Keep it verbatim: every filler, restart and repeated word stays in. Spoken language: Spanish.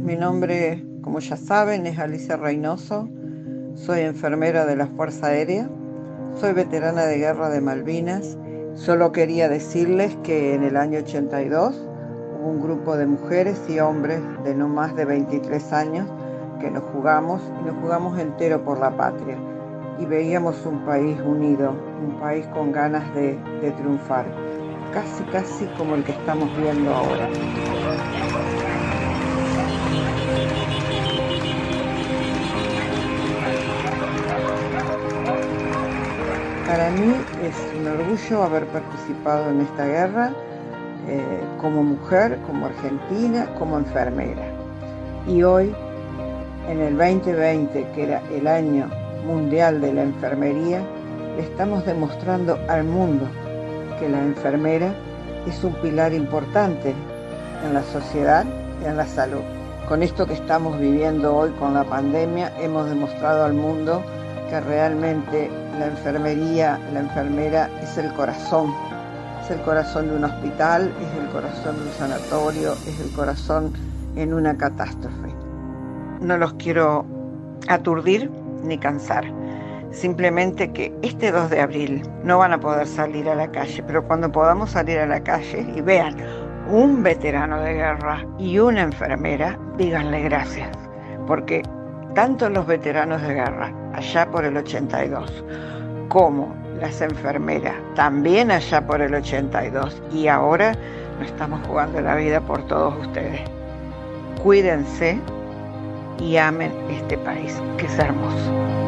Mi nombre, como ya saben, es Alicia Reynoso. Soy enfermera de la Fuerza Aérea. Soy veterana de guerra de Malvinas. Solo quería decirles que en el año ochenta y dos hubo un grupo de mujeres y hombres de no más de veintitrés años que nos jugamos y nos jugamos entero por la patria. Y veíamos un país unido, un país con ganas de, de triunfar, casi casi como el que estamos viendo ahora. Para mí es un orgullo haber participado en esta guerra eh, como mujer, como argentina, como enfermera. Y hoy, en el veinte veinte, que era el año mundial de la enfermería, le estamos demostrando al mundo que la enfermera es un pilar importante en la sociedad y en la salud. Con esto que estamos viviendo hoy con la pandemia, hemos demostrado al mundo que realmente la enfermería, la enfermera es el corazón, es el corazón de un hospital, es el corazón de un sanatorio, es el corazón en una catástrofe. No los quiero aturdir ni cansar, simplemente que este dos de abril no van a poder salir a la calle, pero cuando podamos salir a la calle y vean un veterano de guerra y una enfermera, díganle gracias, porque tanto los veteranos de guerra allá por el ochenta y dos como las enfermeras también allá por el ochenta y dos y ahora nos estamos jugando la vida por todos ustedes. Cuídense y amen este país que es hermoso.